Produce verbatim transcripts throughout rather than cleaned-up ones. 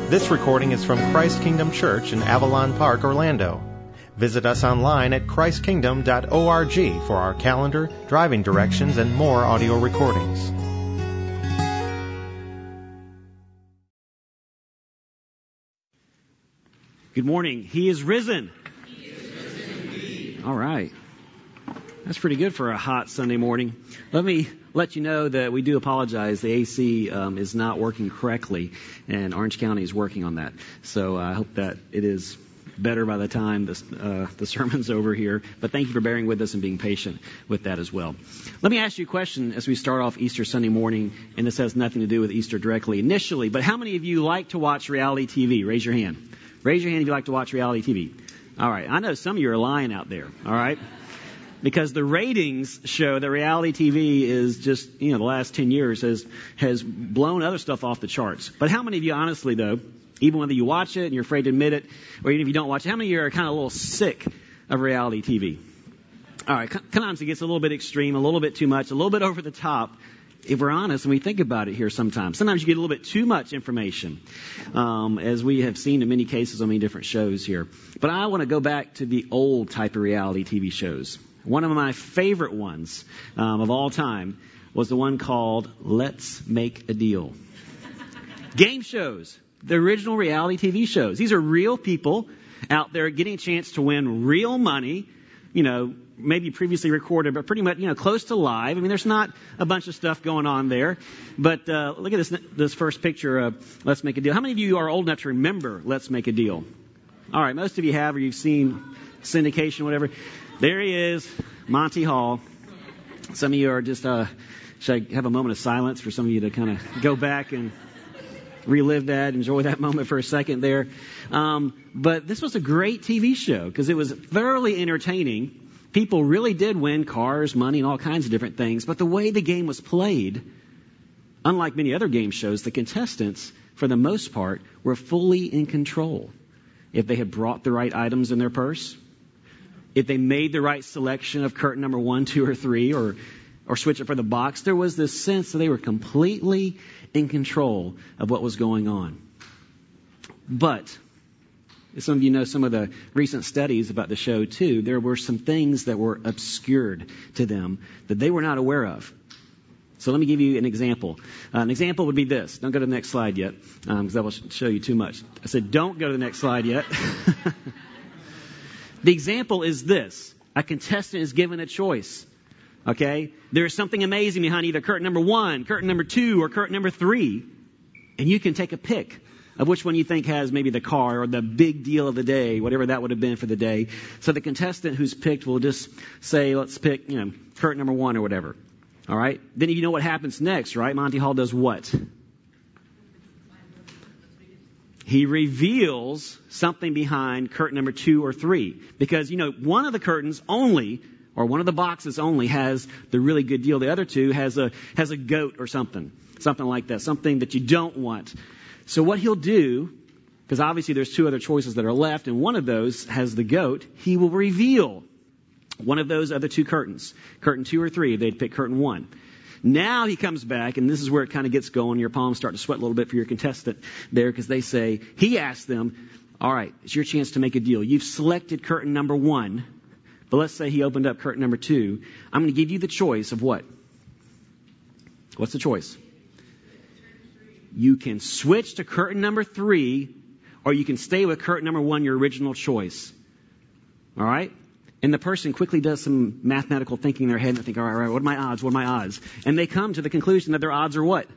This recording is from Christ Kingdom Church in Avalon Park, Orlando. Visit us online at christ kingdom dot org for our calendar, driving directions, and more audio recordings. Good morning. He is risen. He is risen indeed. All right. That's pretty good for a hot Sunday morning. Let me let you know that we do apologize. The A C um, is not working correctly, and Orange County is working on that. So uh, I hope that it is better by the time this, uh, the sermon's over here. But thank you for bearing with us and being patient with that as well. Let me ask you a question as we start off Easter Sunday morning, and this has nothing to do with Easter directly initially. But how many of you like to watch reality T V? Raise your hand. Raise your hand if you like to watch reality T V. All right. I know some of you are lying out there. All right. Because the ratings show that reality T V is just, you know, the last ten years has has blown other stuff off the charts. But how many of you, honestly, though, even whether you watch it and you're afraid to admit it, or even if you don't watch it, how many of you are kind of a little sick of reality T V? All right. Sometimes it gets a little bit extreme, a little bit too much, a little bit over the top. If we're honest and we think about it here sometimes, sometimes you get a little bit too much information, um, as we have seen in many cases on many different shows here. But I want to go back to the old type of reality T V shows. One of my favorite ones um, of all time was the one called Let's Make a Deal. Game shows, the original reality T V shows. These are real people out there getting a chance to win real money, you know, maybe previously recorded, but pretty much, you know, close to live. I mean, there's not a bunch of stuff going on there. But uh, look at this this first picture of Let's Make a Deal. How many of you are old enough to remember Let's Make a Deal? All right, most of you have, or you've seen syndication, whatever. There he is, Monty Hall. Some of you are just, uh, should I have a moment of silence for some of you to kind of go back and relive that, enjoy that moment for a second there. Um, but this was a great T V show because it was thoroughly entertaining. People really did win cars, money, and all kinds of different things. But the way the game was played, unlike many other game shows, the contestants, for the most part, were fully in control. If they had brought the right items in their purse, if they made the right selection of curtain number one, two, or three, or or switch it for the box, there was this sense that they were completely in control of what was going on. But some of you know some of the recent studies about the show too. There were some things that were obscured to them that they were not aware of. So let me give you an example. Uh, an example would be this. Don't go to the next slide yet, because um, that will show you too much. I said don't go to the next slide yet. The example is this. A contestant is given a choice. Okay? There is something amazing behind either curtain number one, curtain number two, or curtain number three. And you can take a pick of which one you think has maybe the car or the big deal of the day, whatever that would have been for the day. So the contestant who's picked will just say, let's pick, you know, curtain number one or whatever. All right? Then you know what happens next, right? Monty Hall does what? He reveals something behind curtain number two or three. Because, you know, one of the curtains only, or one of the boxes only, has the really good deal. The other two has a has a goat or something. Something like that. Something that you don't want. So what he'll do, because obviously there's two other choices that are left, and one of those has the goat, he will reveal one of those other two curtains. Curtain two or three, they'd pick curtain one. Now he comes back, and this is where it kind of gets going. Your palms start to sweat a little bit for your contestant there, because they say, he asks them, all right, it's your chance to make a deal. You've selected curtain number one, but let's say he opened up curtain number two. I'm going to give you the choice of what? What's the choice? You can switch to curtain number three, or you can stay with curtain number one, your original choice. All right? And the person quickly does some mathematical thinking in their head and they think, all right, all right, what are my odds? What are my odds? And they come to the conclusion that their odds are what?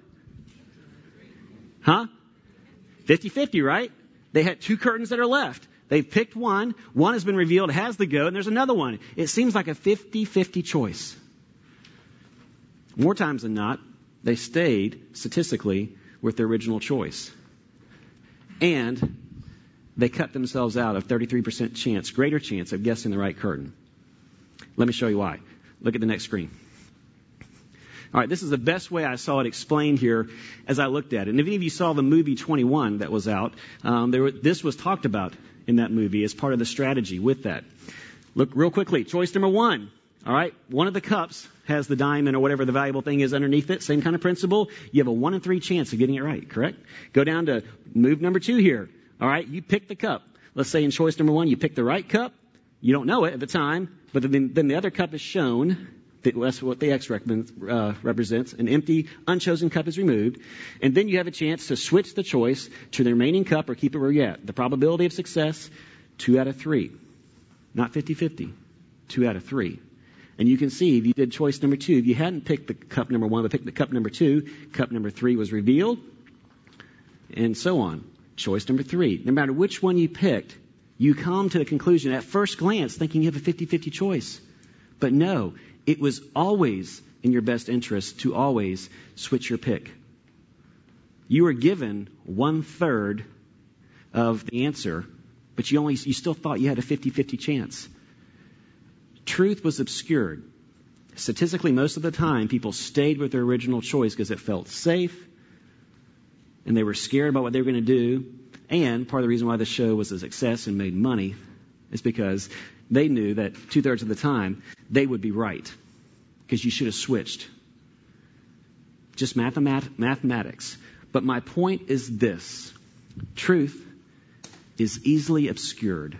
Huh? fifty-fifty, right? They had two curtains that are left. They've picked one. One has been revealed, has the goat, and there's another one. It seems like a fifty-fifty choice. More times than not, they stayed, statistically, with their original choice. And they cut themselves out of thirty-three percent chance, greater chance of guessing the right curtain. Let me show you why. Look at the next screen. All right, this is the best way I saw it explained here as I looked at it. And if any of you saw the movie twenty-one that was out, um, there were, this was talked about in that movie as part of the strategy with that. Look real quickly. Choice number one. All right. One of the cups has the diamond or whatever the valuable thing is underneath it. Same kind of principle. You have a one in three chance of getting it right. Correct? Go down to move number two here. All right. You pick the cup. Let's say in choice number one, you pick the right cup. You don't know it at the time, but then, then the other cup is shown. That's what the X uh, represents. An empty, unchosen cup is removed. And then you have a chance to switch the choice to the remaining cup or keep it where you're at. The probability of success, two out of three. Not fifty-fifty. Two out of three. And you can see if you did choice number two, if you hadn't picked the cup number one, but picked the cup number two, cup number three was revealed, and so on. Choice number three. No matter which one you picked, you come to the conclusion at first glance thinking you have a fifty-fifty choice. But no, it was always in your best interest to always switch your pick. You were given one third of the answer, but you only you still thought you had a fifty-fifty chance. Truth was obscured. Statistically, most of the time, people stayed with their original choice because it felt safe, and they were scared about what they were going to do. And part of the reason why the show was a success and made money is because they knew that two-thirds of the time, they would be right. Because you should have switched. Just mathemat- mathematics. But my point is this. Truth is easily obscured.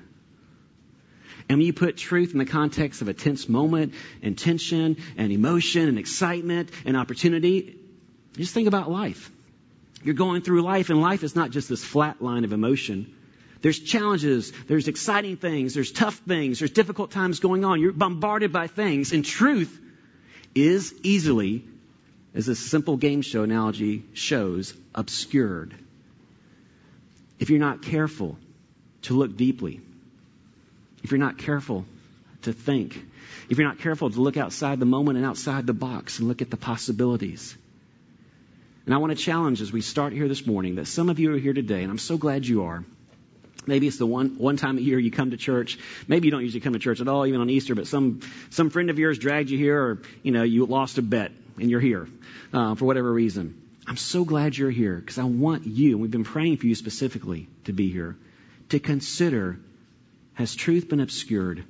And when you put truth in the context of a tense moment, and tension, and emotion, and excitement, and opportunity, just think about life. You're going through life, and life is not just this flat line of emotion. There's challenges, there's exciting things, there's tough things, there's difficult times going on. You're bombarded by things, and truth is easily, as a simple game show analogy shows, obscured. If you're not careful to look deeply, if you're not careful to think, if you're not careful to look outside the moment and outside the box and look at the possibilities. And I want to challenge as we start here this morning that some of you are here today, and I'm so glad you are. Maybe it's the one one time a year you come to church. Maybe you don't usually come to church at all, even on Easter, but some some friend of yours dragged you here, or you know you lost a bet and you're here uh, for whatever reason. I'm so glad you're here because I want you, and we've been praying for you specifically to be here, to consider, has truth been obscured?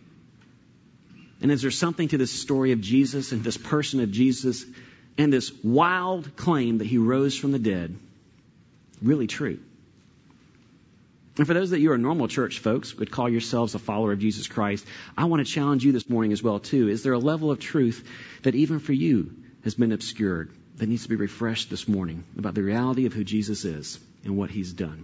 And is there something to this story of Jesus and this person of Jesus and this wild claim that he rose from the dead really true? And for those that you are normal church folks, would call yourselves a follower of Jesus Christ, I want to challenge you this morning as well too. Is there a level of truth that even for you has been obscured, that needs to be refreshed this morning about the reality of who Jesus is and what he's done?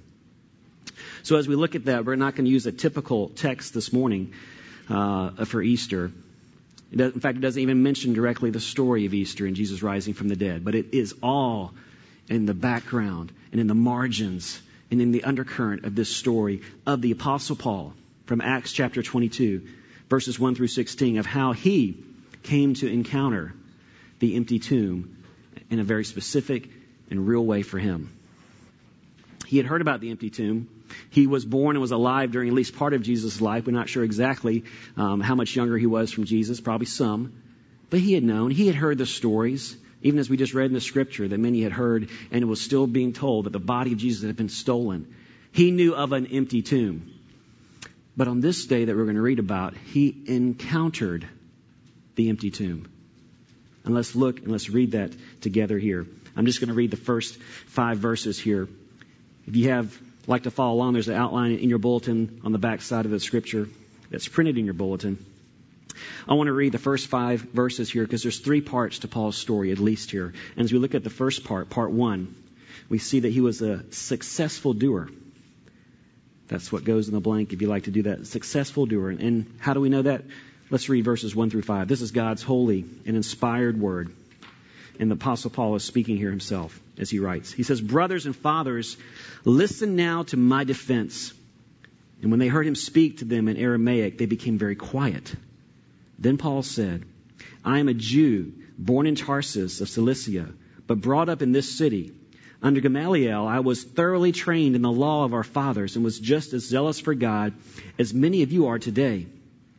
So as we look at that, we're not going to use a typical text this morning uh, for Easter. It does, in fact, it doesn't even mention directly the story of Easter and Jesus rising from the dead, but it is all in the background and in the margins and in the undercurrent of this story of the Apostle Paul from Acts chapter twenty-two, verses one through sixteen, of how he came to encounter the empty tomb in a very specific and real way for him. He had heard about the empty tomb. He was born and was alive during at least part of Jesus' life. We're not sure exactly um, how much younger he was from Jesus, probably some. But he had known, he had heard the stories, even as we just read in the scripture, that many had heard, and it was still being told that the body of Jesus had been stolen. He knew of an empty tomb. But on this day that we're going to read about, he encountered the empty tomb. And let's look and let's read that together here. I'm just going to read the first five verses here. If you have like to follow along, there's an outline in your bulletin on the back side of the scripture that's printed in your bulletin. I want to read the first five verses here because there's three parts to Paul's story, at least here. And as we look at the first part, part one, we see that he was a successful doer. That's what goes in the blank if you like to do that. Successful doer. And how do we know that? Let's read verses one through five. This is God's holy and inspired word. And the Apostle Paul is speaking here himself as he writes. He says, "Brothers and fathers, listen now to my defense." And when they heard him speak to them in Aramaic, they became very quiet. Then Paul said, "I am a Jew, born in Tarsus of Cilicia, but brought up in this city. Under Gamaliel, I was thoroughly trained in the law of our fathers and was just as zealous for God as many of you are today.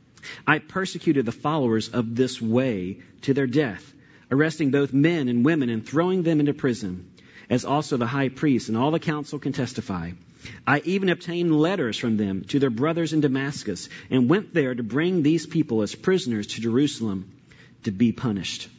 I persecuted the followers of this way to their death, arresting both men and women and throwing them into prison. as also the high priest and all the council can testify. I even obtained letters from them to their brothers in Damascus, and went there to bring these people as prisoners to Jerusalem to be punished.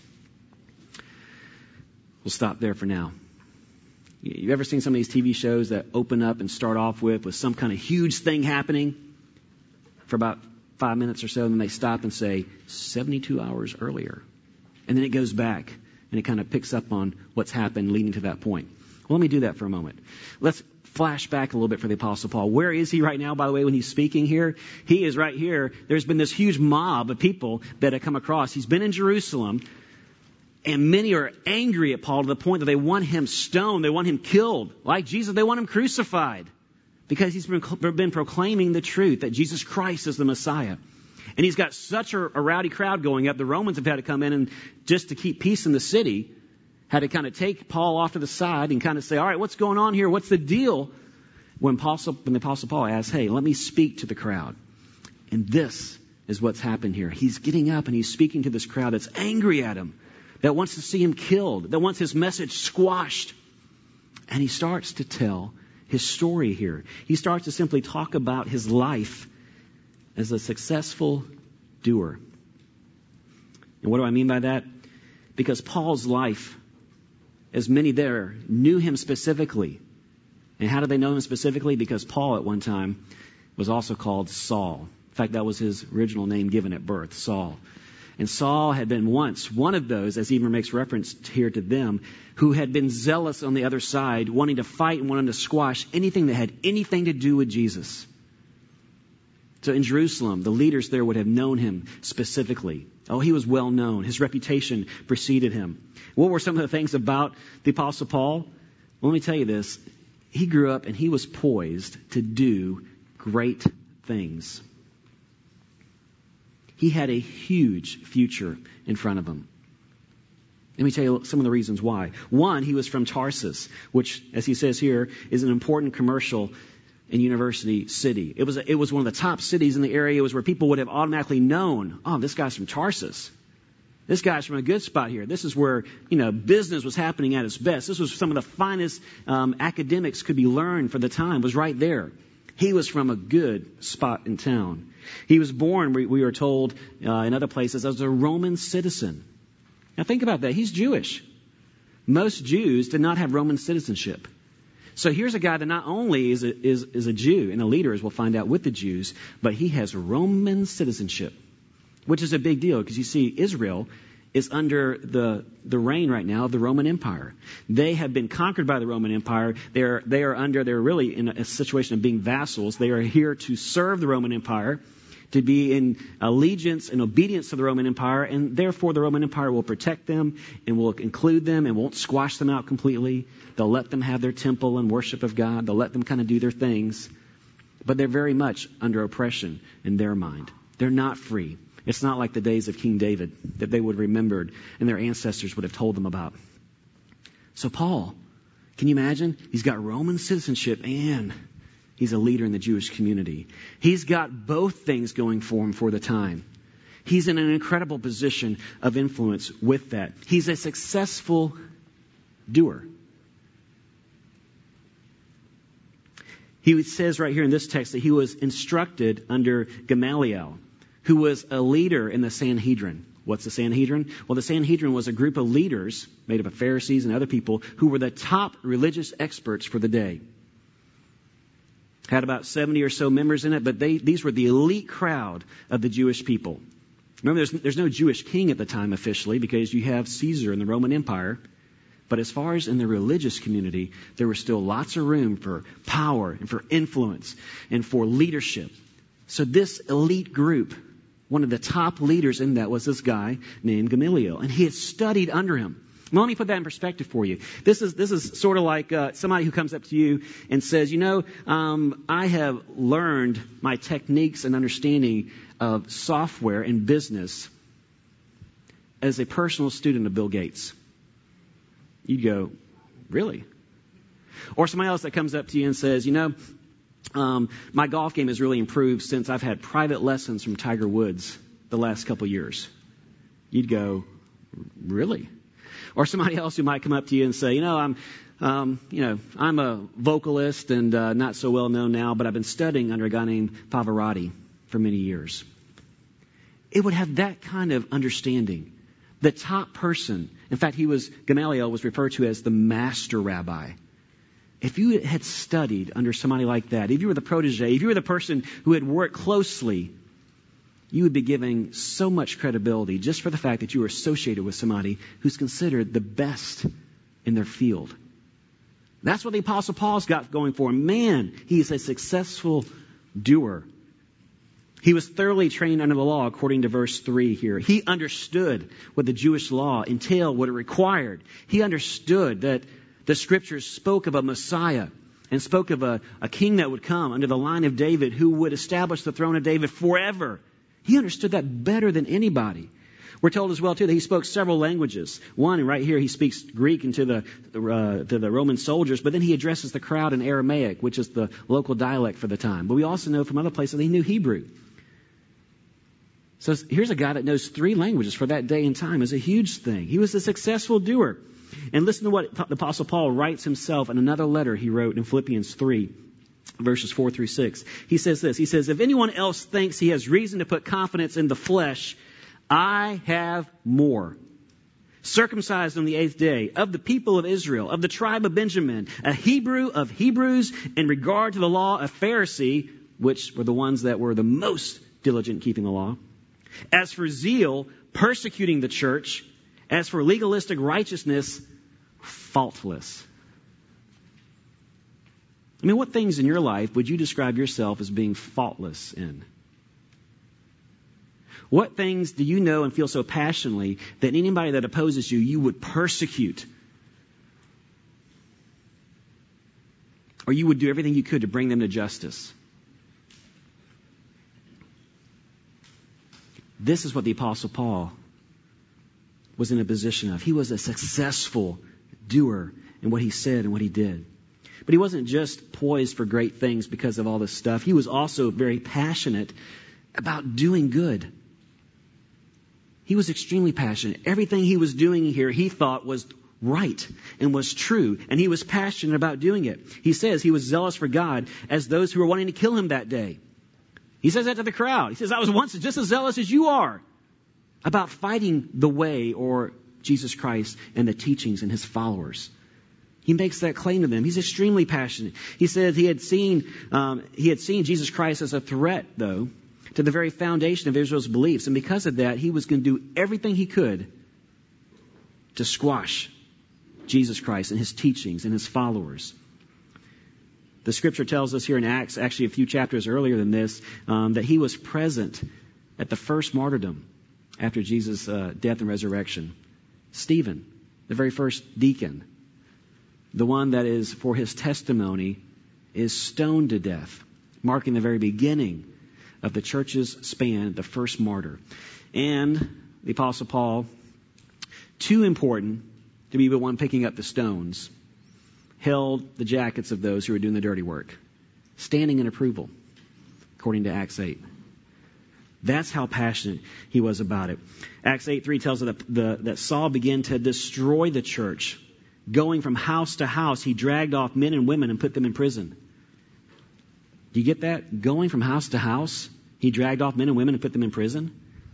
We'll stop there for now. You've ever seen some of these T V shows that open up and start off with, with some kind of huge thing happening for about five minutes or so, and then they stop and say, seventy-two hours earlier. And then it goes back, and it kind of picks up on what's happened leading to that point. Well, let me do that for a moment. Let's flash back a little bit for the Apostle Paul. Where is he right now, by the way, when he's speaking here? He is right here. There's been this huge mob of people that have come across. He's been in Jerusalem, and many are angry at Paul to the point that they want him stoned. They want him killed. Like Jesus, they want him crucified because he's been, been proclaiming the truth that Jesus Christ is the Messiah. And he's got such a, a rowdy crowd going up. The Romans have had to come in and just to keep peace in the city, had to kind of take Paul off to the side and kind of say, all right, what's going on here? What's the deal? When, Apostle, when the Apostle Paul asks, hey, let me speak to the crowd. And this is what's happened here. He's getting up and he's speaking to this crowd that's angry at him, that wants to see him killed, that wants his message squashed. And he starts to tell his story here. He starts to simply talk about his life as a successful doer. And what do I mean by that? Because Paul's life, as many there knew him specifically. And how did they know him specifically? Because Paul at one time was also called Saul. In fact, that was his original name given at birth, Saul. And Saul had been once one of those, as he even makes reference here to them, who had been zealous on the other side, wanting to fight and wanting to squash anything that had anything to do with Jesus. So in Jerusalem, the leaders there would have known him specifically. Oh, he was well known. His reputation preceded him. What were some of the things about the Apostle Paul? Well, let me tell you this. He grew up and he was poised to do great things. He had a huge future in front of him. Let me tell you some of the reasons why. One, he was from Tarsus, which, as he says here, is an important commercial and university city. It was a, it was one of the top cities in the area. It was where people would have automatically known, oh, this guy's from Tarsus. This guy's from a good spot here. This is where, you know, business was happening at its best. This was some of the finest um, academics could be learned for the time, was right there. He was from a good spot in town. He was born, we, we are told uh, in other places, as a Roman citizen. Now think about that. He's Jewish. Most Jews did not have Roman citizenship. So here's a guy that not only is a, is, is a Jew and a leader, as we'll find out with the Jews, but he has Roman citizenship, which is a big deal because you see Israel is under the, the reign right now of the Roman Empire. They have been conquered by the Roman Empire. They are, they are under, they're really in a situation of being vassals. They are here to serve the Roman Empire, to be in allegiance and obedience to the Roman Empire, and therefore the Roman Empire will protect them and will include them and won't squash them out completely. They'll let them have their temple and worship of God. They'll let them kind of do their things. But they're very much under oppression in their mind. They're not free. It's not like the days of King David that they would have remembered and their ancestors would have told them about. So Paul, can you imagine? He's got Roman citizenship and he's a leader in the Jewish community. He's got both things going for him for the time. He's in an incredible position of influence with that. He's a successful doer. He says right here in this text that he was instructed under Gamaliel, who was a leader in the Sanhedrin. What's the Sanhedrin? Well, the Sanhedrin was a group of leaders made up of Pharisees and other people who were the top religious experts for the day. Had about seventy or so members in it, but they these were the elite crowd of the Jewish people. Remember, there's, there's no Jewish king at the time officially because you have Caesar in the Roman Empire. But as far as in the religious community, there was still lots of room for power and for influence and for leadership. So this elite group, one of the top leaders in that was this guy named Gamaliel, and he had studied under him. Well, let me put that in perspective for you. This is this is sort of like uh, somebody who comes up to you and says, you know, um, I have learned my techniques and understanding of software and business as a personal student of Bill Gates. You'd go, really? Or somebody else that comes up to you and says, you know, um, my golf game has really improved since I've had private lessons from Tiger Woods the last couple years. You'd go, really? Or somebody else who might come up to you and say, you know, I'm, um, you know, I'm a vocalist and uh, not so well known now, but I've been studying under a guy named Pavarotti for many years. It would have that kind of understanding. The top person, in fact, he was, Gamaliel was referred to as the master rabbi. If you had studied under somebody like that, if you were the protege, if you were the person who had worked closely, you would be giving so much credibility just for the fact that you were associated with somebody who's considered the best in their field. That's what the Apostle Paul's got going for him. Man, he is a successful doer. He was thoroughly trained under the law, according to verse three here. He understood what the Jewish law entailed, what it required. He understood that the Scriptures spoke of a Messiah and spoke of a, a king that would come under the line of David who would establish the throne of David forever. He understood that better than anybody. We're told as well, too, that he spoke several languages. One, right here, he speaks Greek and to the, uh, to the Roman soldiers, but then he addresses the crowd in Aramaic, which is the local dialect for the time. But we also know from other places that he knew Hebrew. So here's a guy that knows three languages for that day and time. It's a huge thing. He was a successful doer. And listen to what the Apostle Paul writes himself in another letter he wrote in Philippians three, verses four through six. He says this. He says, if anyone else thinks he has reason to put confidence in the flesh, I have more. Circumcised on the eighth day, of the people of Israel, of the tribe of Benjamin, a Hebrew of Hebrews, in regard to the law, a Pharisee, which were the ones that were the most diligent in keeping the law. As for zeal, persecuting the church. As for legalistic righteousness, faultless. I mean, what things in your life would you describe yourself as being faultless in? What things do you know and feel so passionately that anybody that opposes you, you would persecute? Or you would do everything you could to bring them to justice? This is what the Apostle Paul was in a position of. He was a successful doer in what he said and what he did. But he wasn't just poised for great things because of all this stuff. He was also very passionate about doing good. He was extremely passionate. Everything he was doing here, he thought was right and was true. And he was passionate about doing it. He says he was zealous for God as those who were wanting to kill him that day. He says that to the crowd. He says, I was once just as zealous as you are about fighting the way or Jesus Christ and the teachings and his followers. He makes that claim to them. He's extremely passionate. He said he had seen um, he had seen Jesus Christ as a threat, though, to the very foundation of Israel's beliefs. And because of that, he was going to do everything he could to squash Jesus Christ and his teachings and his followers. The Scripture tells us here in Acts, actually a few chapters earlier than this, um, that he was present at the first martyrdom after Jesus' uh, death and resurrection. Stephen, the very first deacon, the one that is for his testimony, is stoned to death, marking the very beginning of the church's span, the first martyr. And the Apostle Paul, too important to be the one picking up the stones, held the jackets of those who were doing the dirty work, standing in approval, according to Acts eight. That's how passionate he was about it. Acts eight three tells us that, the, that Saul began to destroy the church. Going from house to house, he dragged off men and women and put them in prison. Do you get that? Going from house to house, he dragged off men and women and put them in prison.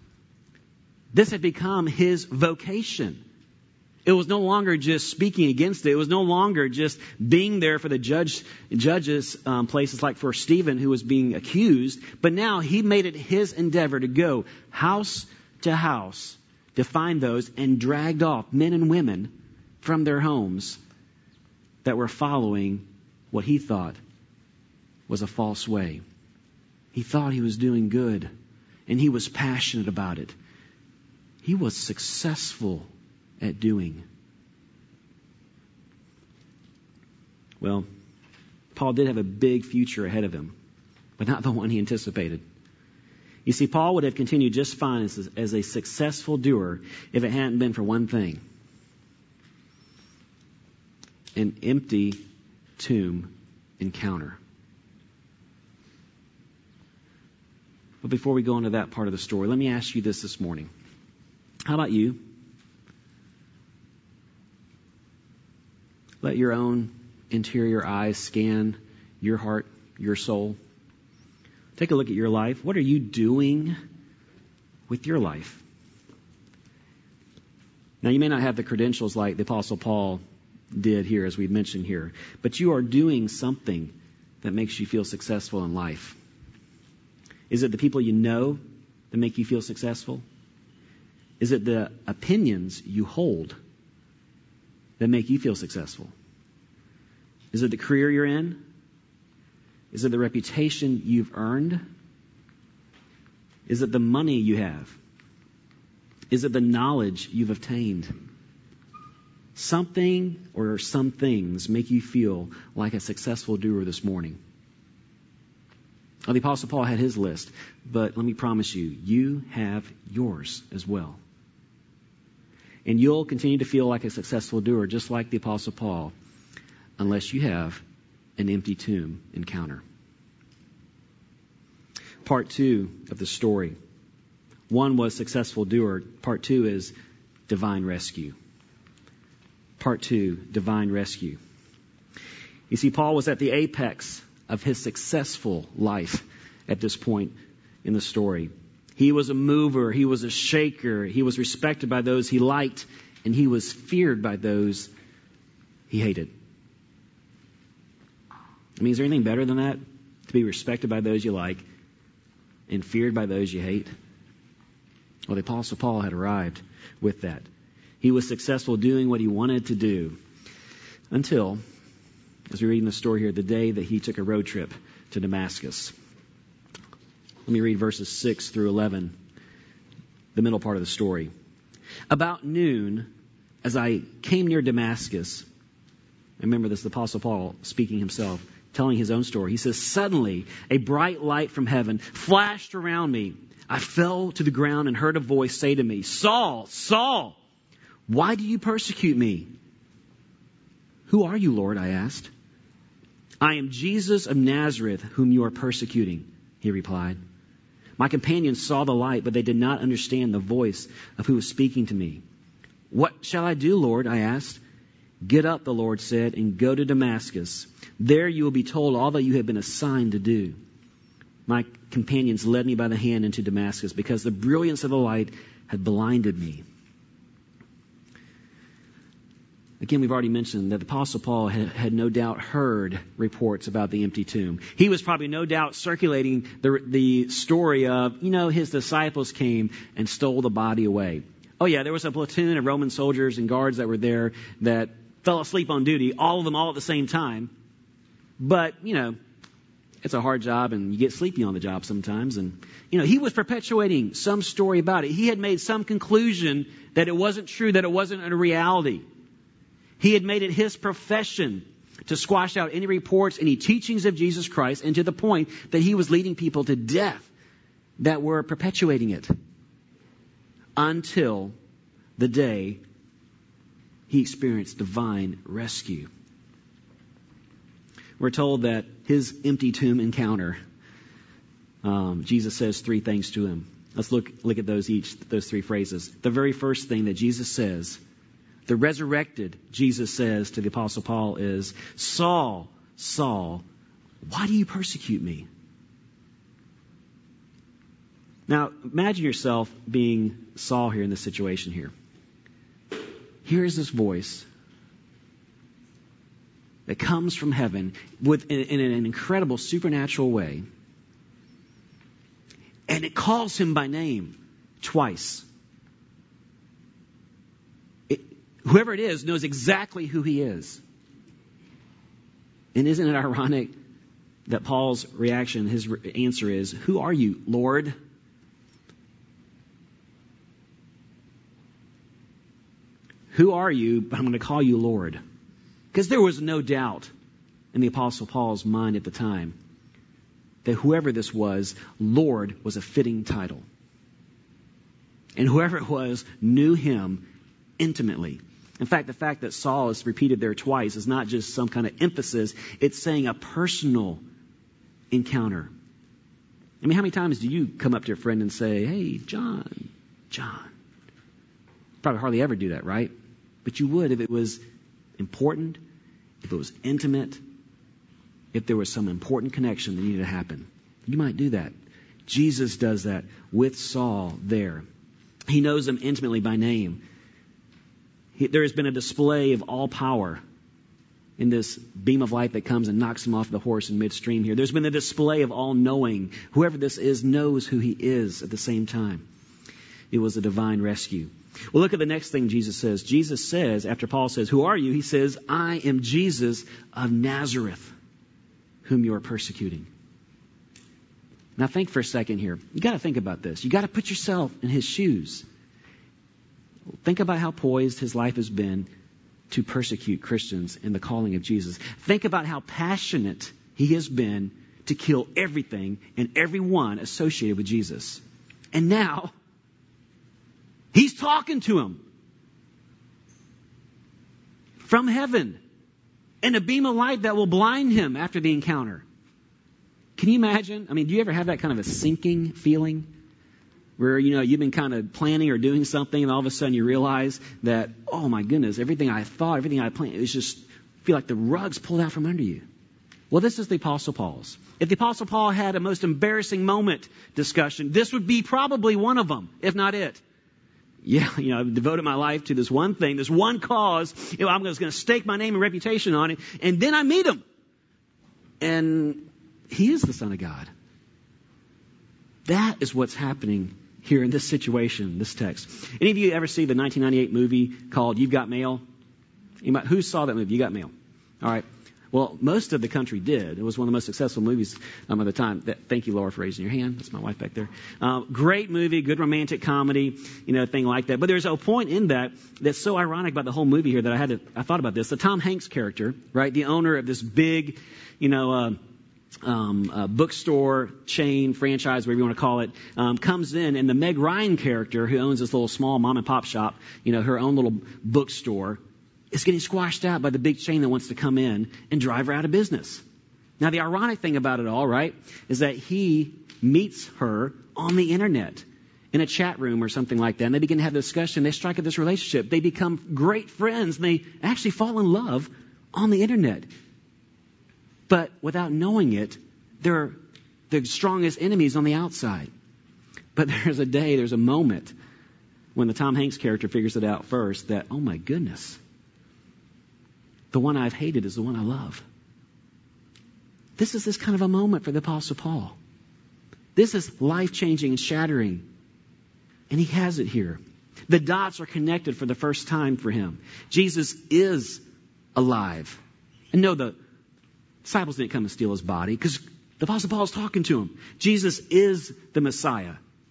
This had become his vocation. It was no longer just speaking against it. It was no longer just being there for the judge, judges, um, places like for Stephen, who was being accused. But now he made it his endeavor to go house to house to find those and dragged off men and women from their homes that were following what he thought was a false way. He thought he was doing good, and he was passionate about it. He was successful at doing. Well, Paul did have a big future ahead of him, but not the one he anticipated. You see, Paul would have continued just fine as, as a successful doer if it hadn't been for one thing: an empty tomb encounter. But before we go into that part of the story, let me ask you this this morning. How about you? Let your own interior eyes scan your heart, your soul. Take a look at your life. What are you doing with your life? Now, you may not have the credentials like the Apostle Paul did here, as we mentioned here, but you are doing something that makes you feel successful in life. Is it the people you know that make you feel successful? Is it the opinions you hold that make you feel successful? Is it the career you're in? Is it the reputation you've earned? Is it the money you have? Is it the knowledge you've obtained? Something or some things make you feel like a successful doer this morning. Well, the Apostle Paul had his list, but let me promise you, you have yours as well. And you'll continue to feel like a successful doer, just like the Apostle Paul, unless you have an empty tomb encounter. Part two of the story. One was successful doer. Part two is divine rescue. Part two, divine rescue. You see, Paul was at the apex of his successful life at this point in the story. He was a mover. He was a shaker. He was respected by those he liked, and he was feared by those he hated. I mean, is there anything better than that? To be respected by those you like and feared by those you hate? Well, the Apostle Paul had arrived with that. He was successful doing what he wanted to do until, as we read in the story here, the day that he took a road trip to Damascus. Let me read verses six through eleven, the middle part of the story. About noon, as I came near Damascus, remember this, the Apostle Paul speaking himself, telling his own story. He says, suddenly a bright light from heaven flashed around me. I fell to the ground and heard a voice say to me, Saul, Saul, why do you persecute me? Who are you, Lord? I asked. I am Jesus of Nazareth, whom you are persecuting, he replied. My companions saw the light, but they did not understand the voice of who was speaking to me. What shall I do, Lord? I asked. Get up, the Lord said, and go to Damascus. There you will be told all that you have been assigned to do. My companions led me by the hand into Damascus because the brilliance of the light had blinded me. Again, we've already mentioned that the Apostle Paul had, had no doubt heard reports about the empty tomb. He was probably no doubt circulating the, the story of, you know, his disciples came and stole the body away. Oh yeah, there was a platoon of Roman soldiers and guards that were there that fell asleep on duty, all of them all at the same time. But, you know, it's a hard job and you get sleepy on the job sometimes. And, you know, he was perpetuating some story about it. He had made some conclusion that it wasn't true, that it wasn't a reality. He had made it his profession to squash out any reports, any teachings of Jesus Christ, and to the point that he was leading people to death that were perpetuating it. Until the day he experienced divine rescue. We're told that his empty tomb encounter, um, Jesus says three things to him. Let's look look at those each, those three phrases. The very first thing that Jesus says, the resurrected Jesus says to the Apostle Paul is, Saul, Saul, why do you persecute me? Now, imagine yourself being Saul here in this situation here. Here is this voice that comes from heaven with, in, in an incredible supernatural way. And it calls him by name twice. It, whoever it is knows exactly who he is. And isn't it ironic that Paul's reaction, his re- answer is, who are you, Lord? Who are you? But I'm going to call you Lord. Because there was no doubt in the Apostle Paul's mind at the time that whoever this was, Lord was a fitting title. And whoever it was knew him intimately. In fact, the fact that Saul is repeated there twice is not just some kind of emphasis. It's saying a personal encounter. I mean, how many times do you come up to your friend and say, hey, John, John? Probably hardly ever do that, right? But you would if it was important if it was intimate, if there was some important connection that needed to happen. You might do that. Jesus does that with Saul there. He knows him intimately by name. He, there has been a display of all power in this beam of light that comes and knocks him off the horse in midstream here. There's been a display of all knowing. Whoever this is knows who he is at the same time. It was a divine rescue. Well, look at the next thing Jesus says. Jesus says, after Paul says, who are you? He says, I am Jesus of Nazareth, whom you are persecuting. Now think for a second here. You got to think about this. You got to put yourself in his shoes. Think about how poised his life has been to persecute Christians in the calling of Jesus. Think about how passionate he has been to kill everything and everyone associated with Jesus. And now, he's talking to him from heaven in a beam of light that will blind him after the encounter. Can you imagine? I mean, do you ever have that kind of a sinking feeling? Where, you know, you've been kind of planning or doing something and all of a sudden you realize that, oh my goodness, everything I thought, everything I planned, it's just feel like the rug's pulled out from under you. Well, this is the Apostle Paul's. If the Apostle Paul had a most embarrassing moment discussion, this would be probably one of them, if not it. Yeah, you know, I've devoted my life to this one thing, this one cause. You know, I'm just going to stake my name and reputation on it. And then I meet him. And he is the Son of God. That is what's happening here in this situation, this text. Any of you ever see the nineteen ninety-eight movie called You've Got Mail? Who saw that movie? You Got Mail. All right. Well, most of the country did. It was one of the most successful movies um, of the time. That, thank you, Laura, for raising your hand. That's my wife back there. Uh, great movie, good romantic comedy, you know, thing like that. But there's a point in that that's so ironic about the whole movie here that I had to, I thought about this. The Tom Hanks character, right, the owner of this big, you know, uh, Um, uh, bookstore, chain, franchise, whatever you want to call it, um, comes in, and the Meg Ryan character, who owns this little small mom and pop shop, you know, her own little bookstore, is getting squashed out by the big chain that wants to come in and drive her out of business. Now, the ironic thing about it all, right, is that he meets her on the internet in a chat room or something like that, and they begin to have a discussion. They strike up this relationship. They become great friends, and they actually fall in love on the internet. But without knowing it, they're the strongest enemies on the outside. But there's a day, there's a moment when the Tom Hanks character figures it out first that, oh my goodness, the one I've hated is the one I love. This is this kind of a moment for the Apostle Paul. This is life-changing and shattering. And he has it here. The dots are connected for the first time for him. Jesus is alive. And no, the disciples didn't come and steal his body because the Apostle Paul is talking to him. Jesus is the Messiah.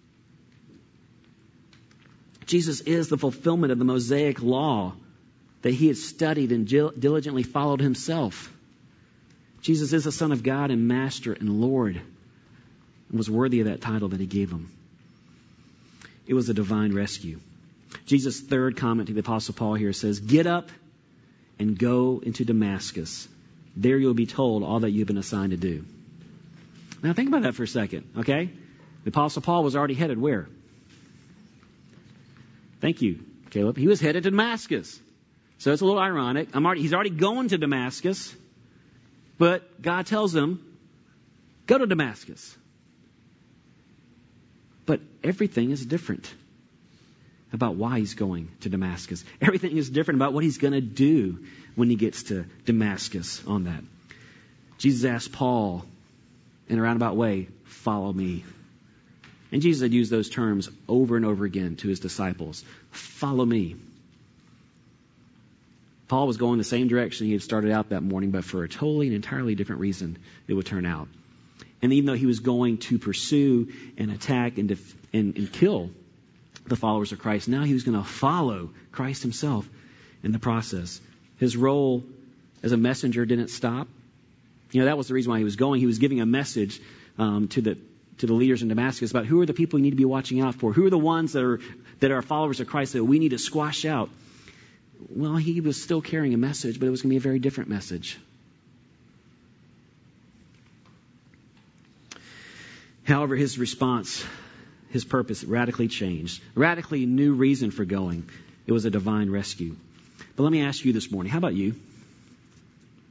Jesus is the fulfillment of the Mosaic law that he had studied and diligently followed himself. Jesus is the Son of God and Master and Lord, and was worthy of that title that he gave him. It was a divine rescue. Jesus' third comment to the Apostle Paul here says, "Get up and go into Damascus. There you'll be told all that you've been assigned to do." Now think about that for a second, okay? The Apostle Paul was already headed where? Thank you, Caleb. He was headed to Damascus. So it's a little ironic. I'm already, he's already going to Damascus, but God tells him, go to Damascus. But everything is different about why he's going to Damascus. Everything is different about what he's going to do when he gets to Damascus on that. Jesus asked Paul in a roundabout way, follow me. And Jesus had used those terms over and over again to his disciples. Follow me. Paul was going the same direction he had started out that morning, but for a totally and entirely different reason it would turn out. And even though he was going to pursue and attack and, def- and, and kill the followers of Christ, now he was going to follow Christ himself in the process. His role as a messenger didn't stop. You know, that was the reason why he was going. He was giving a message um, to the to the leaders in Damascus about who are the people you need to be watching out for. Who are the ones that are that are followers of Christ that we need to squash out? Well, he was still carrying a message, but it was going to be a very different message. However, his response, his purpose radically changed. Radically new reason for going. It was a divine rescue. But let me ask you this morning, how about you?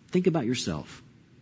Think about yourself.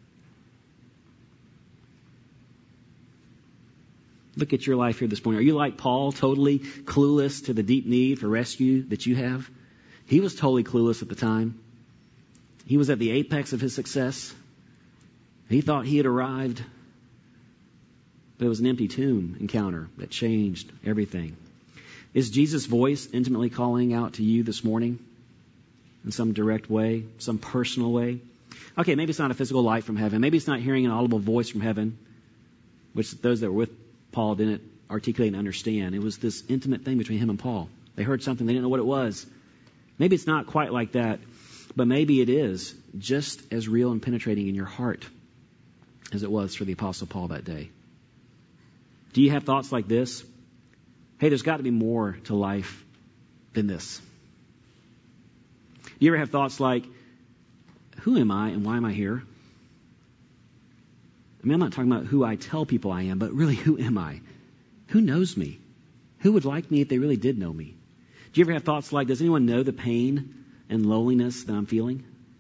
Look at your life here this morning. Are you like Paul, totally clueless to the deep need for rescue that you have? He was totally clueless at the time. He was at the apex of his success. He thought he had arrived. But it was an empty tomb encounter that changed everything. Is Jesus' voice intimately calling out to you this morning in some direct way, some personal way? Okay, maybe it's not a physical light from heaven. Maybe it's not hearing an audible voice from heaven, which those that were with Paul didn't articulate and understand. It was this intimate thing between him and Paul. They heard something, they didn't know what it was. Maybe it's not quite like that, but maybe it is just as real and penetrating in your heart as it was for the Apostle Paul that day. Do you have thoughts like this? Hey, there's got to be more to life than this. Do you ever have thoughts like, who am I and why am I here? I mean, I'm not talking about who I tell people I am, but really, who am I? Who knows me? Who would like me if they really did know me? Do you ever have thoughts like, does anyone know the pain and loneliness that I'm feeling?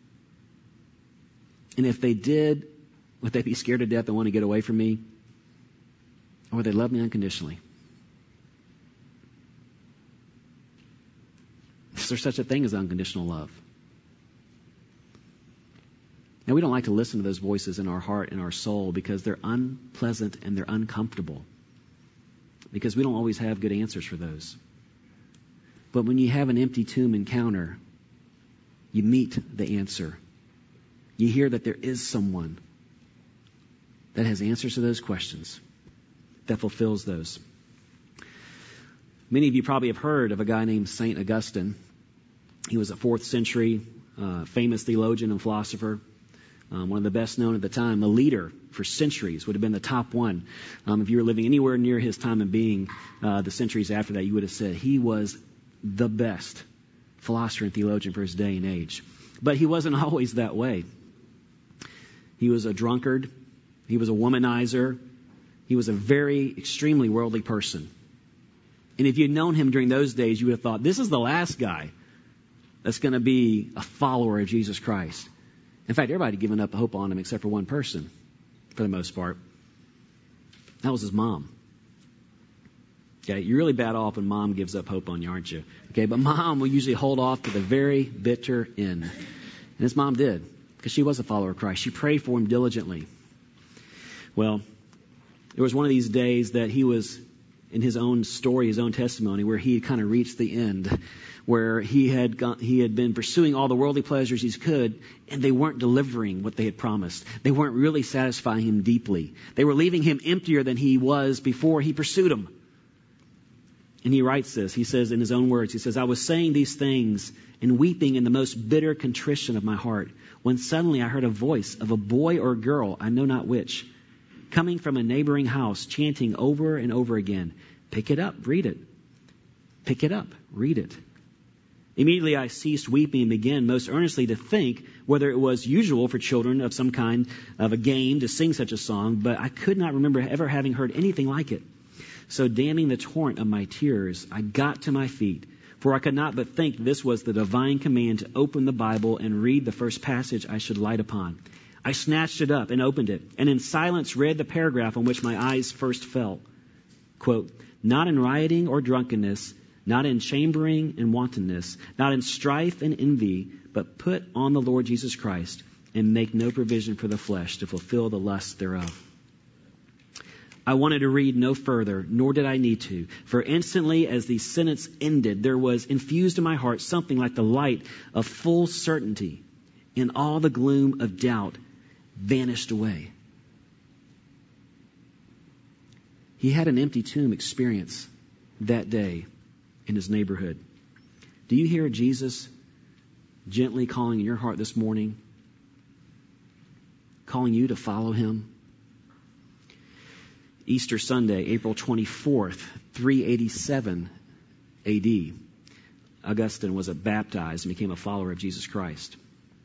And if they did, would they be scared to death and want to get away from me? Or would they love me unconditionally? Is there such a thing as unconditional love? Now, we don't like to listen to those voices in our heart and our soul because they're unpleasant and they're uncomfortable. Because we don't always have good answers for those. But when you have an empty tomb encounter, you meet the answer. You hear that there is someone that has answers to those questions, that fulfills those. Many of you probably have heard of a guy named Saint Augustine. He was a fourth century uh, famous theologian and philosopher. Um, one of the best known at the time, a leader for centuries, would have been the top one. Um, if you were living anywhere near his time of being, uh, the centuries after that, you would have said he was the best philosopher and theologian for his day and age. But he wasn't always that way. He was a drunkard. He was a womanizer. He was a very extremely worldly person. And if you'd known him during those days, you would have thought, this is the last guy that's going to be a follower of Jesus Christ. In fact, everybody had given up hope on him except for one person, for the most part. That was his mom. Okay, you're really bad off when mom gives up hope on you, aren't you? Okay, but mom will usually hold off to the very bitter end. And his mom did, because she was a follower of Christ. She prayed for him diligently. Well, there was one of these days that he was in his own story, his own testimony, where he had kind of reached the end, where he had gone, he had been pursuing all the worldly pleasures he could, and they weren't delivering what they had promised. They weren't really satisfying him deeply. They were leaving him emptier than he was before he pursued them. And he writes this. He says in his own words, he says, I was saying these things and weeping in the most bitter contrition of my heart, when suddenly I heard a voice of a boy or girl, I know not which, coming from a neighboring house, chanting over and over again, pick it up, read it. Pick it up, read it. Immediately I ceased weeping and began most earnestly to think whether it was usual for children of some kind of a game to sing such a song, but I could not remember ever having heard anything like it. So damming the torrent of my tears, I got to my feet, for I could not but think this was the divine command to open the Bible and read the first passage I should light upon. I snatched it up and opened it, and in silence read the paragraph on which my eyes first fell. Quote, not in rioting or drunkenness, not in chambering and wantonness, not in strife and envy, but put on the Lord Jesus Christ and make no provision for the flesh to fulfill the lusts thereof. I wanted to read no further, nor did I need to, for instantly as the sentence ended, there was infused in my heart something like the light of full certainty, and all the gloom of doubt vanished away. He had an empty tomb experience that day in his neighborhood. Do you hear Jesus gently calling in your heart this morning? Calling you to follow him? Easter Sunday, April twenty-fourth, three eighty-seven A D, Augustine was baptized and became a follower of Jesus Christ.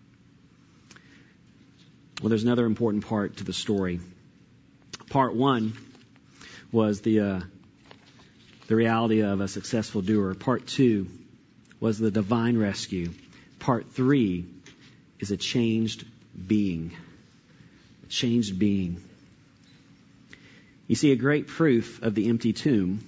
Well, there's another important part to the story. Part one was the uh, the reality of a successful doer. Part two was the divine rescue. Part three is a changed being. A changed being. You see, a great proof of the empty tomb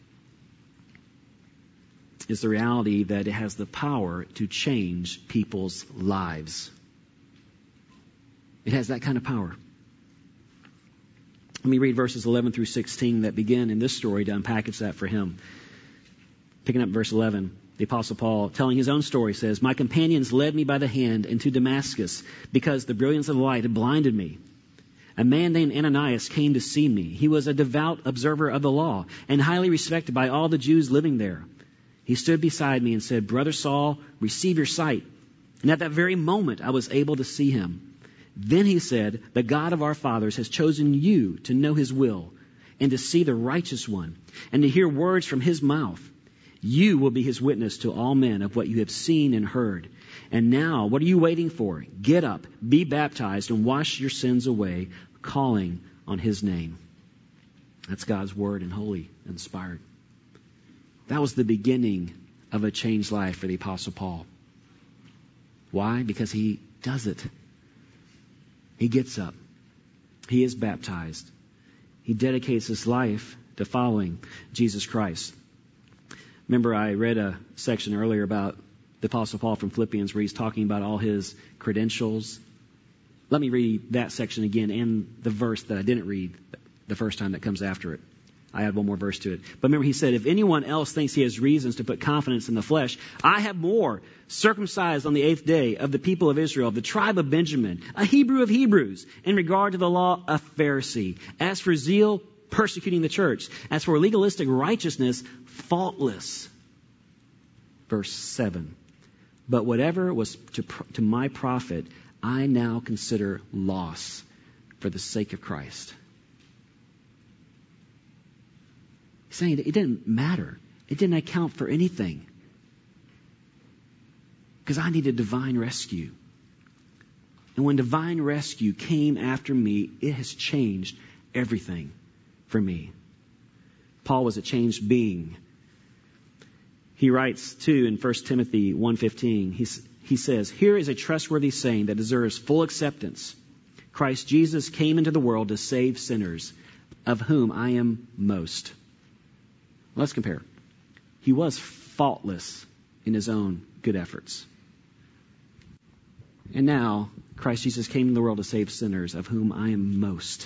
is the reality that it has the power to change people's lives. It has that kind of power. Let me read verses eleven through sixteen that begin in this story to unpackage that for him. Picking up verse eleven, the Apostle Paul, telling his own story, says, "My companions led me by the hand into Damascus because the brilliance of the light had blinded me. A man named Ananias came to see me. He was a devout observer of the law and highly respected by all the Jews living there. He stood beside me and said, 'Brother Saul, receive your sight.' And at that very moment I was able to see him. Then he said, 'The God of our fathers has chosen you to know his will and to see the righteous one and to hear words from his mouth. You will be his witness to all men of what you have seen and heard. And now, what are you waiting for? Get up, be baptized, and wash your sins away, calling on his name.'" That's God's word and holy, inspired. That was the beginning of a changed life for the Apostle Paul. Why? Because he does it. He gets up. He is baptized. He dedicates his life to following Jesus Christ. Remember, I read a section earlier about the Apostle Paul from Philippians where he's talking about all his credentials. Let me read that section again and the verse that I didn't read the first time that comes after it. I add one more verse to it. But remember, he said, "If anyone else thinks he has reasons to put confidence in the flesh, I have more. Circumcised on the eighth day, of the people of Israel, of the tribe of Benjamin, a Hebrew of Hebrews, in regard to the law, a Pharisee. As for zeal, persecuting the church. As for legalistic righteousness, faultless." Verse seven. "But whatever was to, to my profit, I now consider loss for the sake of Christ." He's saying it didn't matter. It didn't account for anything. Because I needed divine rescue. And when divine rescue came after me, it has changed everything for me. Paul was a changed being. He writes, too, in First Timothy one fifteen, he, he says, "Here is a trustworthy saying that deserves full acceptance. Christ Jesus came into the world to save sinners, of whom I am most." Let's compare. He was faultless in his own good efforts. And now, Christ Jesus came into the world to save sinners, of whom I am most.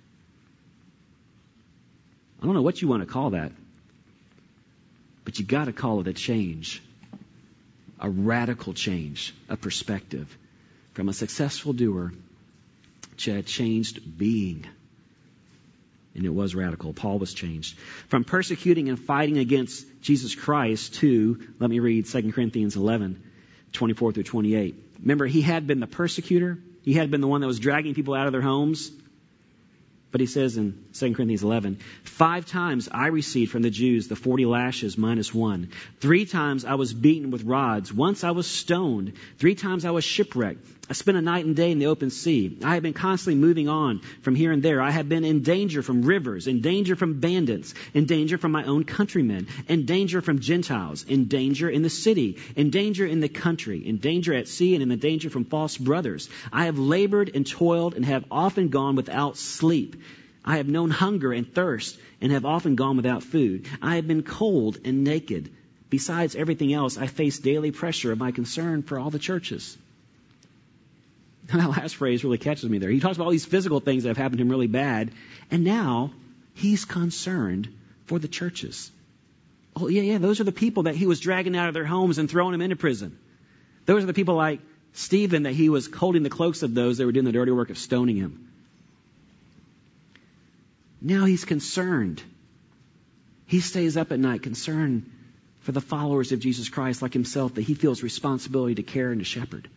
I don't know what you want to call that, but you got to call it a change, a radical change, a perspective from a successful doer to a changed being. And it was radical. Paul was changed. From persecuting and fighting against Jesus Christ to, let me read Second Corinthians eleven, twenty-four through twenty-eight. Remember, he had been the persecutor. He had been the one that was dragging people out of their homes. But he says in Second Corinthians eleven, "Five times I received from the Jews the forty lashes minus one. Three times I was beaten with rods. Once I was stoned. Three times I was shipwrecked. I spent a night and day in the open sea. I have been constantly moving on from here and there. I have been in danger from rivers, in danger from bandits, in danger from my own countrymen, in danger from Gentiles, in danger in the city, in danger in the country, in danger at sea, and in the danger from false brothers. I have labored and toiled and have often gone without sleep. I have known hunger and thirst and have often gone without food. I have been cold and naked. Besides everything else, I face daily pressure of my concern for all the churches." That last phrase really catches me there. He talks about all these physical things that have happened to him really bad, and now he's concerned for the churches. Oh, yeah, yeah, those are the people that he was dragging out of their homes and throwing them into prison. Those are the people like Stephen that he was holding the cloaks of those that were doing the dirty work of stoning him. Now he's concerned. He stays up at night concerned for the followers of Jesus Christ like himself, that he feels responsibility to care and to shepherd.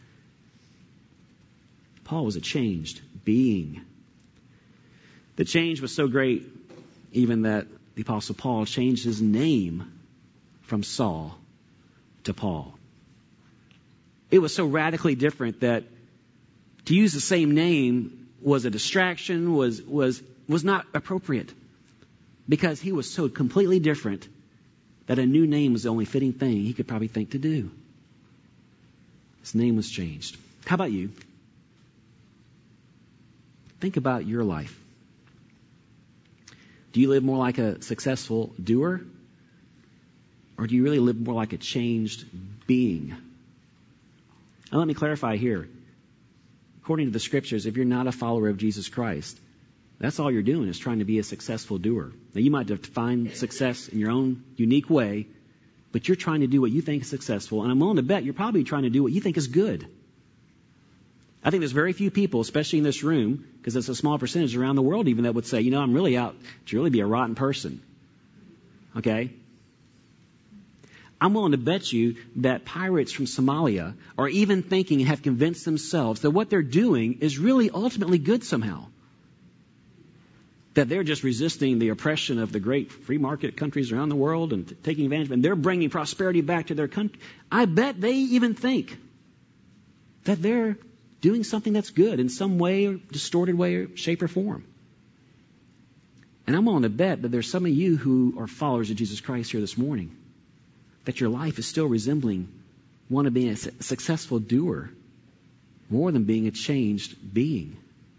Paul was a changed being. The change was so great even that the Apostle Paul changed his name from Saul to Paul. It was so radically different that to use the same name was a distraction, was was was not appropriate, because he was so completely different that a new name was the only fitting thing he could probably think to do. His name was changed. How about you? Think about your life. Do you live more like a successful doer? Or do you really live more like a changed being? Now let me clarify here. According to the scriptures, if you're not a follower of Jesus Christ, that's all you're doing is trying to be a successful doer. Now you might define success in your own unique way, but you're trying to do what you think is successful. And I'm willing to bet you're probably trying to do what you think is good. I think there's very few people, especially in this room, because it's a small percentage around the world even, that would say, you know, I'm really out to really be a rotten person. Okay? I'm willing to bet you that pirates from Somalia are even thinking and have convinced themselves that what they're doing is really ultimately good somehow. That they're just resisting the oppression of the great free market countries around the world and t- taking advantage of it. And they're bringing prosperity back to their country. I bet they even think that they're doing something that's good in some way, or distorted way, or shape or form. And I'm willing to bet that there's some of you who are followers of Jesus Christ here this morning, that your life is still resembling one of being a su- successful doer more than being a changed being.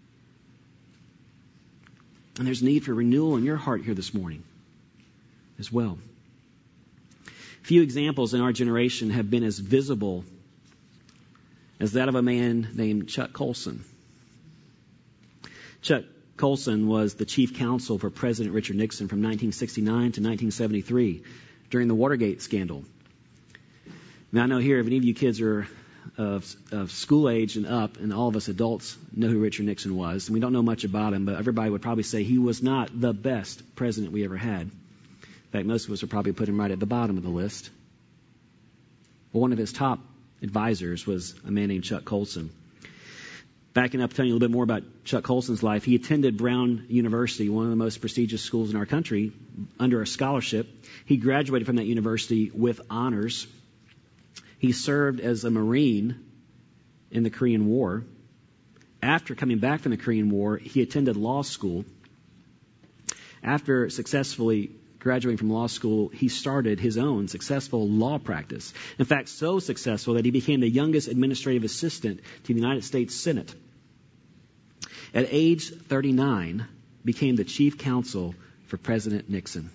And there's need for renewal in your heart here this morning as well. Few examples in our generation have been as visible as that of a man named Chuck Colson. Chuck Colson was the chief counsel for President Richard Nixon from nineteen sixty-nine to nineteen seventy-three during the Watergate scandal. Now, I know here, if any of you kids are of, of school age and up, and all of us adults know who Richard Nixon was, and we don't know much about him, but everybody would probably say he was not the best president we ever had. In fact, most of us would probably put him right at the bottom of the list. But one of his top advisors was a man named Chuck Colson. Backing up, telling you a little bit more about Chuck Colson's life, he attended Brown University, one of the most prestigious schools in our country, under a scholarship. He graduated from that university with honors. He served as a Marine in the Korean War. After coming back from the Korean War, he attended law school. After successfully graduating from law school, he started his own successful law practice. In fact, so successful that he became the youngest administrative assistant to the United States Senate. At age thirty-nine, became the chief counsel for President Nixon.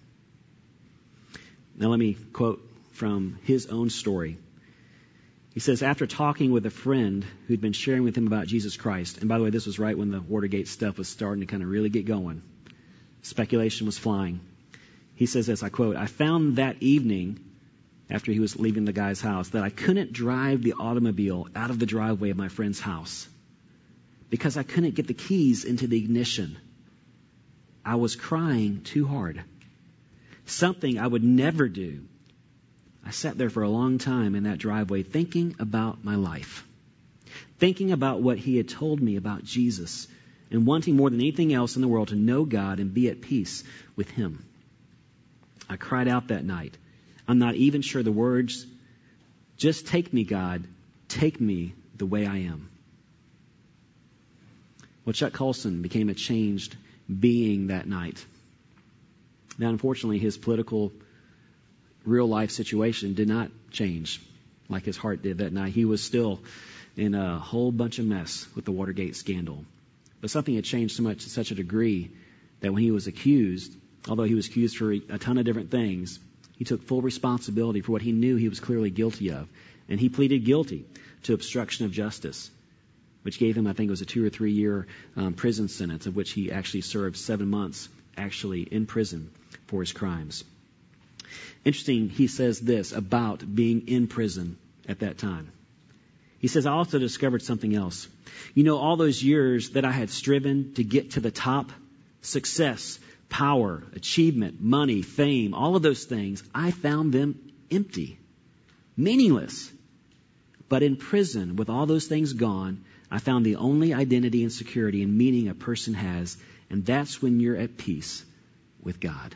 Now let me quote from his own story. He says, after talking with a friend who'd been sharing with him about Jesus Christ, and by the way, this was right when the Watergate stuff was starting to kind of really get going. Speculation was flying. He says, as I quote, I found that evening, after he was leaving the guy's house, that I couldn't drive the automobile out of the driveway of my friend's house because I couldn't get the keys into the ignition. I was crying too hard. Something I would never do. I sat there for a long time in that driveway thinking about my life, thinking about what he had told me about Jesus, and wanting more than anything else in the world to know God and be at peace with him. I cried out that night. I'm not even sure the words, just take me, God, take me the way I am. Well, Chuck Colson became a changed being that night. Now, unfortunately, his political real-life situation did not change like his heart did that night. He was still in a whole bunch of mess with the Watergate scandal. But something had changed so much, to such a degree, that when he was accused, although he was accused for a ton of different things, he took full responsibility for what he knew he was clearly guilty of. And he pleaded guilty to obstruction of justice, which gave him, I think it was a two or three year um, prison sentence, of which he actually served seven months actually in prison for his crimes. Interesting, he says this about being in prison at that time. He says, I also discovered something else. You know, all those years that I had striven to get to the top, success, power, achievement, money, fame, all of those things, I found them empty, meaningless. But in prison, with all those things gone, I found the only identity and security and meaning a person has, and that's when you're at peace with God.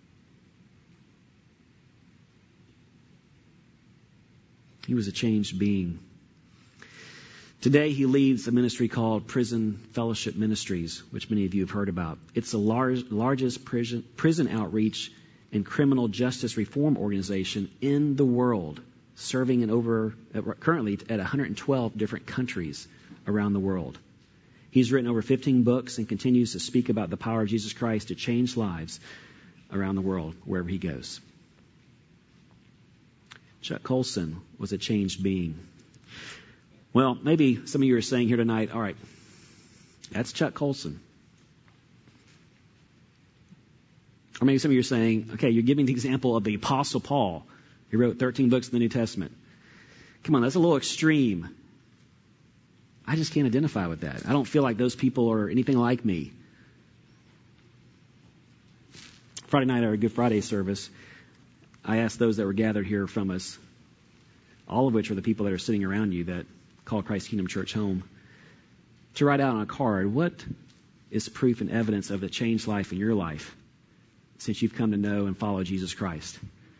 He was a changed being. Today, he leads a ministry called Prison Fellowship Ministries, which many of you have heard about. It's the large, largest prison, prison outreach and criminal justice reform organization in the world, serving in over currently at one hundred twelve different countries around the world. He's written over fifteen books and continues to speak about the power of Jesus Christ to change lives around the world, wherever he goes. Chuck Colson was a changed being. Well, maybe some of you are saying here tonight, all right, that's Chuck Colson. Or maybe some of you are saying, okay, you're giving the example of the Apostle Paul. He wrote thirteen books in the New Testament. Come on, that's a little extreme. I just can't identify with that. I don't feel like those people are anything like me. Friday night at our Good Friday service, I asked those that were gathered here from us, all of which are the people that are sitting around you that call Christ Kingdom Church home, to write out on a card, what is proof and evidence of the changed life in your life since you've come to know and follow Jesus Christ?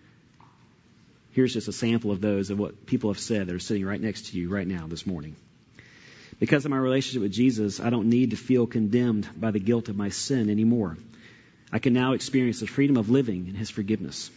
Here's just a sample of those of what people have said that are sitting right next to you right now this morning. Because of my relationship with Jesus, I don't need to feel condemned by the guilt of my sin anymore. I can now experience the freedom of living in his forgiveness.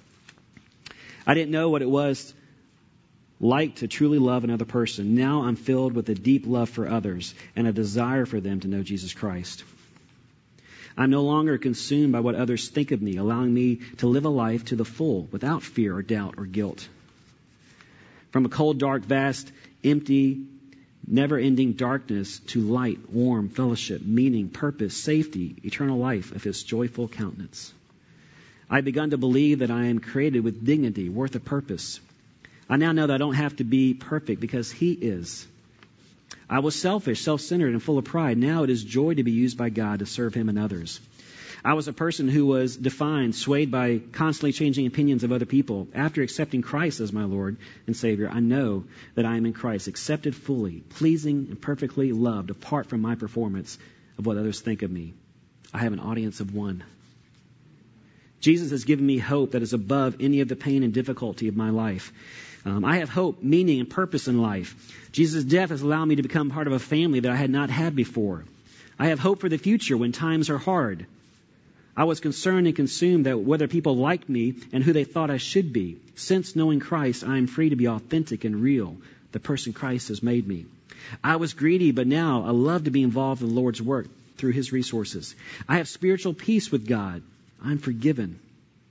I didn't know what it was like to truly love another person. Now I'm filled with a deep love for others and a desire for them to know Jesus Christ. I'm no longer consumed by what others think of me, allowing me to live a life to the full without fear or doubt or guilt. From a cold, dark, vast, empty, never-ending darkness to light, warm, fellowship, meaning, purpose, safety, eternal life of his joyful countenance. I've begun to believe that I am created with dignity, worth a purpose. I now know that I don't have to be perfect because he is. I was selfish, self-centered, and full of pride. Now it is joy to be used by God to serve him and others. I was a person who was defined, swayed by constantly changing opinions of other people. After accepting Christ as my Lord and Savior, I know that I am in Christ, accepted fully, pleasing and perfectly loved, apart from my performance of what others think of me. I have an audience of one. Jesus has given me hope that is above any of the pain and difficulty of my life. Um, I have hope, meaning, and purpose in life. Jesus' death has allowed me to become part of a family that I had not had before. I have hope for the future when times are hard. I was concerned and consumed that whether people liked me and who they thought I should be. Since knowing Christ, I am free to be authentic and real, the person Christ has made me. I was greedy, but now I love to be involved in the Lord's work through his resources. I have spiritual peace with God. I'm forgiven.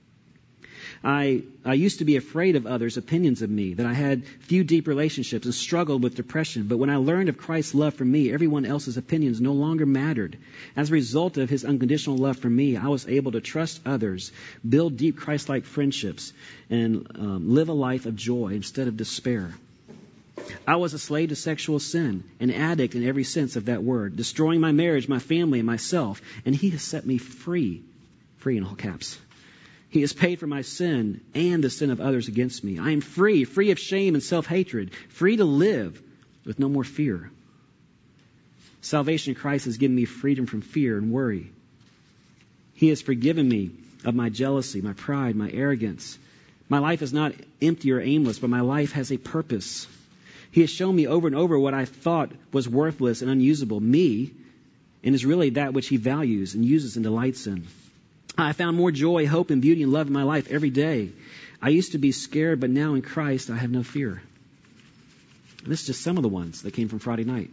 I I used to be afraid of others' opinions of me, that I had few deep relationships and struggled with depression. But when I learned of Christ's love for me, everyone else's opinions no longer mattered. As a result of his unconditional love for me, I was able to trust others, build deep Christ-like friendships, and um, live a life of joy instead of despair. I was a slave to sexual sin, an addict in every sense of that word, destroying my marriage, my family, and myself. And he has set me free, free in all caps. He has paid for my sin and the sin of others against me. I am free, free of shame and self-hatred, free to live with no more fear. Salvation in Christ has given me freedom from fear and worry. He has forgiven me of my jealousy, my pride, my arrogance. My life is not empty or aimless, but my life has a purpose. He has shown me over and over what I thought was worthless and unusable, me, and is really that which he values and uses and delights in. I found more joy, hope, and beauty and love in my life every day. I used to be scared, but now in Christ I have no fear. And this is just some of the ones that came from Friday night.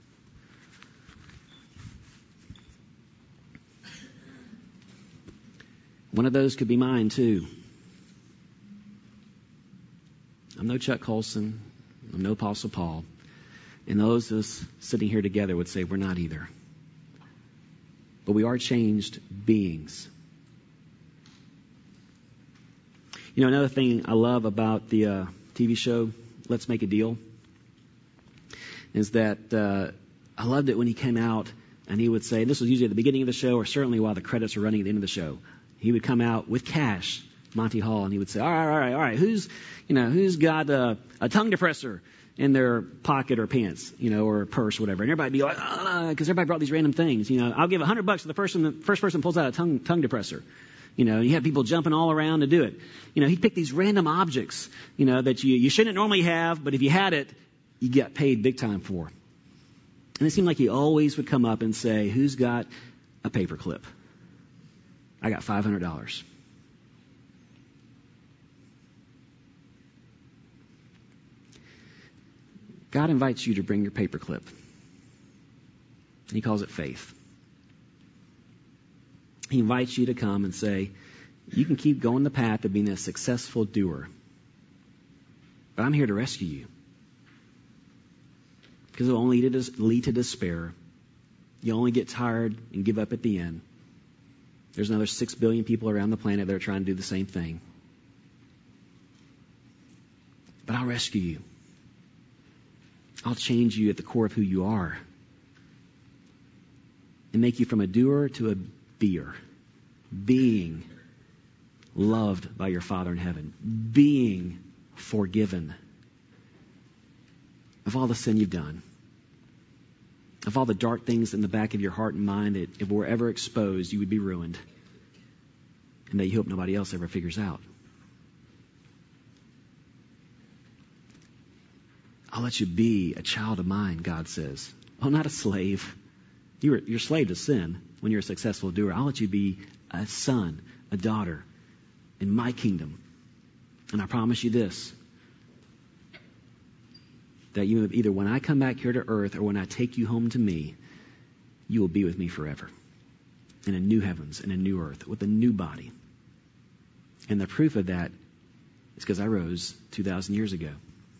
One of those could be mine too. I'm no Chuck Colson. I'm no Apostle Paul. And those of us sitting here together would say we're not either. But we are changed beings. You know, another thing I love about the uh, T V show, Let's Make a Deal, is that uh, I loved it when he came out and he would say, this was usually at the beginning of the show or certainly while the credits are running at the end of the show, he would come out with cash, Monty Hall, and he would say, all right, all right, all right, who's, you know, who's got a, a tongue depressor in their pocket or pants, you know, or purse or whatever. And everybody would be like, ah, because everybody brought these random things. You know, I'll give a hundred bucks to the person, the first person pulls out a tongue, tongue depressor. You know, you have people jumping all around to do it. You know, he'd pick these random objects, you know, that you, you shouldn't normally have, but if you had it, you get paid big time for. And it seemed like he always would come up and say, who's got a paper clip? I got five hundred dollars. God invites you to bring your paperclip. He calls it faith. He invites you to come and say, you can keep going the path of being a successful doer, but I'm here to rescue you. Because it will only lead to, lead to despair. You only get tired and give up at the end. There's another six billion people around the planet that are trying to do the same thing. But I'll rescue you. I'll change you at the core of who you are and make you from a doer to a beer. Being loved by your Father in heaven. Being forgiven of all the sin you've done. Of all the dark things in the back of your heart and mind that if were ever exposed, you would be ruined. And that you hope nobody else ever figures out. I'll let you be a child of mine, God says. Oh, not a slave. You're, you're a slave to sin when you're a successful doer. I'll let you be a son, a daughter in my kingdom. And I promise you this, that you either when I come back here to earth or when I take you home to me, you will be with me forever. In a new heavens and a new earth with a new body. And the proof of that is because I rose two thousand years ago.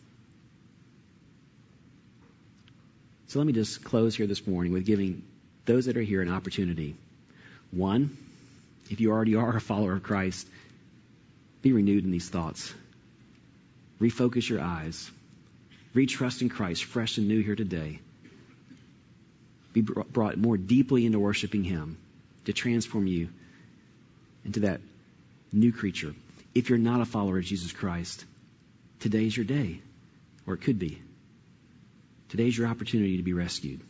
So let me just close here this morning with giving those that are here an opportunity. One, if you already are a follower of Christ, be renewed in these thoughts. Refocus your eyes. Retrust in Christ, fresh and new here today. Be brought more deeply into worshiping Him to transform you into that new creature. If you're not a follower of Jesus Christ, today's your day, or it could be. Today's your opportunity to be rescued.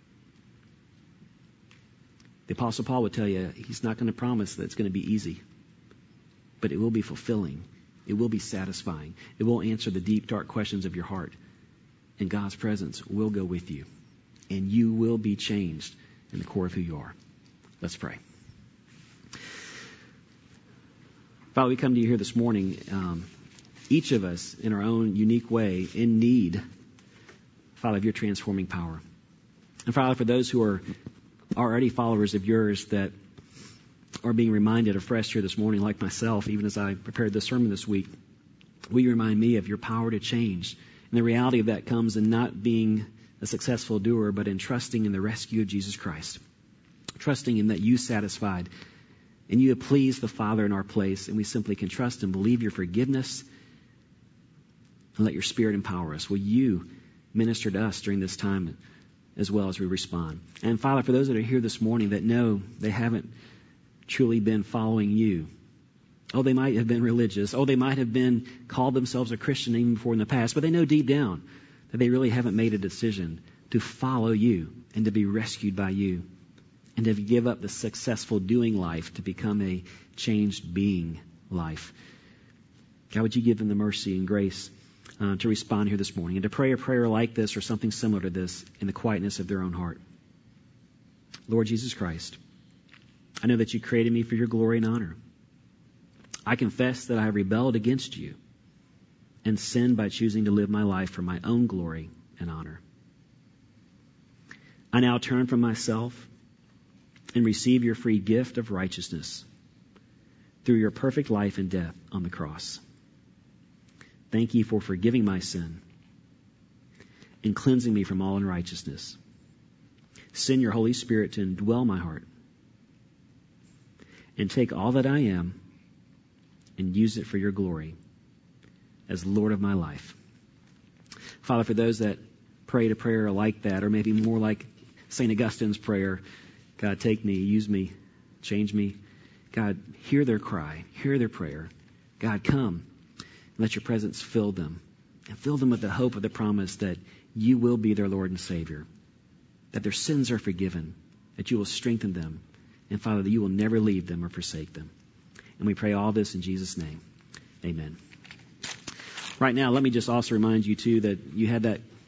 The Apostle Paul would tell you he's not going to promise that it's going to be easy, but it will be fulfilling. It will be satisfying. It will answer the deep, dark questions of your heart. And God's presence will go with you. And you will be changed in the core of who you are. Let's pray. Father, we come to you here this morning, um, each of us in our own unique way, in need, Father, of your transforming power. And Father, for those who are already followers of yours that are being reminded afresh here this morning, like myself, even as I prepared this sermon this week, will you remind me of your power to change? And the reality of that comes in not being a successful doer, but in trusting in the rescue of Jesus Christ. Trusting in that you satisfied and you have pleased the Father in our place, and we simply can trust and believe your forgiveness and let your Spirit empower us. Will you minister to us during this time as well as we respond? And Father, for those that are here this morning that know they haven't truly been following you, oh, they might have been religious. Oh, they might have been called themselves a Christian even before in the past, but they know deep down that they really haven't made a decision to follow you and to be rescued by you and to give up the successful doing life to become a changed being life. God, would you give them the mercy and grace uh, to respond here this morning and to pray a prayer like this or something similar to this in the quietness of their own heart. Lord Jesus Christ, I know that you created me for your glory and honor. I confess that I have rebelled against you and sinned by choosing to live my life for my own glory and honor. I now turn from myself and receive your free gift of righteousness through your perfect life and death on the cross. Thank you for forgiving my sin and cleansing me from all unrighteousness. Send your Holy Spirit to indwell my heart and take all that I am and use it for your glory as Lord of my life. Father, for those that prayed a prayer like that, or maybe more like Saint Augustine's prayer, God, take me, use me, change me. God, hear their cry, hear their prayer. God, come and let your presence fill them and fill them with the hope of the promise that you will be their Lord and Savior, that their sins are forgiven, that you will strengthen them, and Father, that you will never leave them or forsake them. And we pray all this in Jesus' name. Amen. Right now, let me just also remind you, too, that you had that